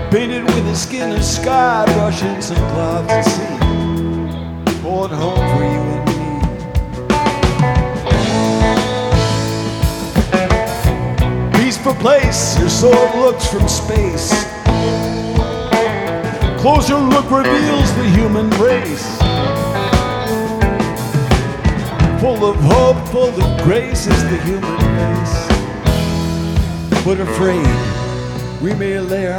painted with the skin of sky, brushing some clouds of sea, poured home for you and me. Peaceful place, your sword looks from space. Closer look reveals the human race. Full of hope, full of grace is the human face. But afraid, we may lay our